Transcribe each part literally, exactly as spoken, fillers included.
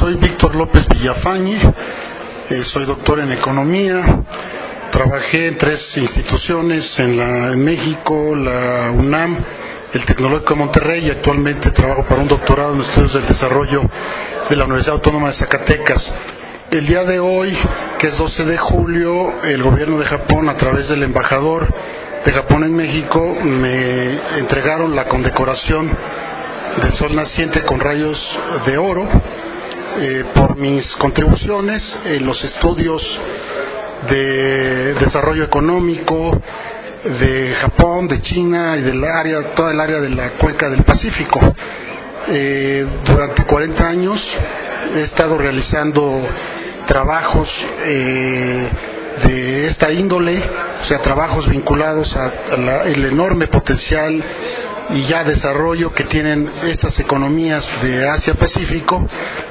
soy Víctor López Villafañe, eh, soy doctor en economía, trabajé en tres instituciones en, la, en México, la UNAM, el Tecnológico de Monterrey, y actualmente trabajo para un doctorado en estudios del desarrollo de la Universidad Autónoma de Zacatecas. El día de hoy, que es doce de julio, el gobierno de Japón, a través del embajador de Japón en México, me entregaron la condecoración del Sol Naciente con rayos de oro eh, por mis contribuciones en los estudios de desarrollo económico de Japón, de China y del área, toda el área de la cuenca del Pacífico. Eh, durante cuarenta años he estado realizando trabajos eh, de esta índole, o sea, trabajos vinculados al enorme potencial y ya desarrollo que tienen estas economías de Asia-Pacífico,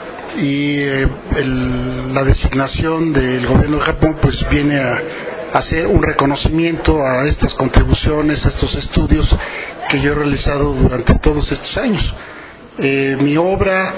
y eh, el, la designación del gobierno de Japón pues viene a hacer un reconocimiento a estas contribuciones, a estos estudios que yo he realizado durante todos estos años. Eh, mi obra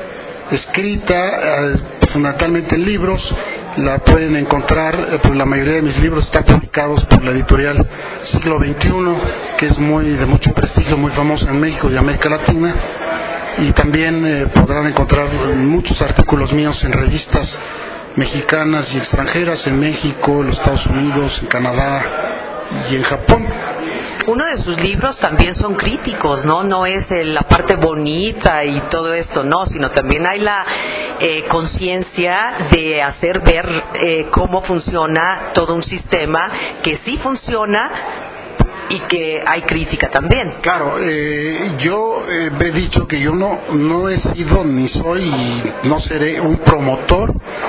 escrita, eh, fundamentalmente en libros, la pueden encontrar, eh, pues la mayoría de mis libros están publicados por la editorial Siglo veintiuno, que es muy de mucho prestigio, muy famosa en México y América Latina, y también eh, podrán encontrar muchos artículos míos en revistas mexicanas y extranjeras, en México, en los Estados Unidos, en Canadá y en Japón. Uno de sus libros también son críticos, ¿no? No es eh, la parte bonita y todo esto, no, sino también hay la eh, conciencia de hacer ver eh, cómo funciona todo un sistema que sí funciona y que hay crítica también. Claro, eh, yo eh, he dicho que yo no, no he sido ni soy y no seré un promotor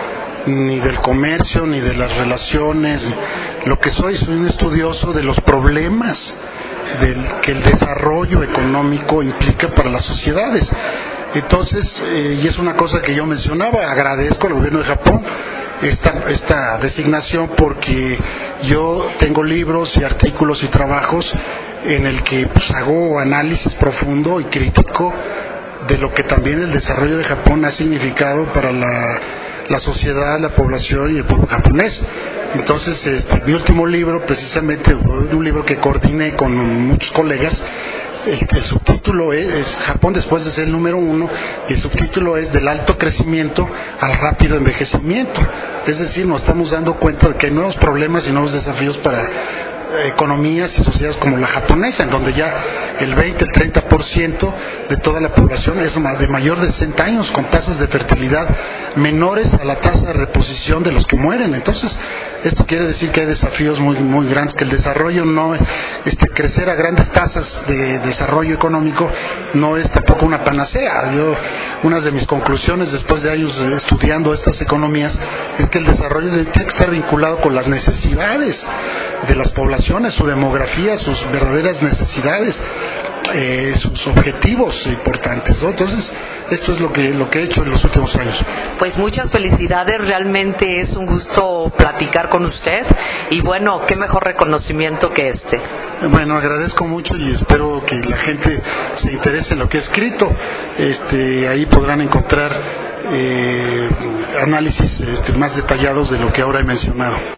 ni del comercio, ni de las relaciones. Lo que soy, soy un estudioso de los problemas del, que el desarrollo económico implica para las sociedades. Entonces, eh, y es una cosa que yo mencionaba, agradezco al gobierno de Japón esta, esta designación, porque yo tengo libros y artículos y trabajos en el que pues, hago análisis profundo y crítico de lo que también el desarrollo de Japón ha significado para la la sociedad, la población y el pueblo japonés. Entonces, este, mi último libro, precisamente, un libro que coordiné con muchos colegas, el, el subtítulo es, es Japón después de ser el número uno, y el subtítulo es Del alto crecimiento al rápido envejecimiento. Es decir, nos estamos dando cuenta de que hay nuevos problemas y nuevos desafíos para economías y sociedades como la japonesa, en donde ya el veinte, el treinta por ciento de toda la población es de mayor de sesenta años, con tasas de fertilidad menores a la tasa de reposición de los que mueren. Entonces, esto quiere decir que hay desafíos muy muy grandes, que el desarrollo no, este crecer a grandes tasas de desarrollo económico no es tampoco una panacea. Yo, una de mis conclusiones después de años estudiando estas economías es que el desarrollo tiene que estar vinculado con las necesidades de las poblaciones, su demografía, sus verdaderas necesidades, eh, sus objetivos importantes, ¿no? Entonces, esto es lo que lo que he hecho en los últimos años. Pues muchas felicidades, realmente es un gusto platicar con usted, y bueno, qué mejor reconocimiento que este. Bueno, agradezco mucho y espero que la gente se interese en lo que he escrito. Este, ahí podrán encontrar eh, análisis este, más detallados de lo que ahora he mencionado.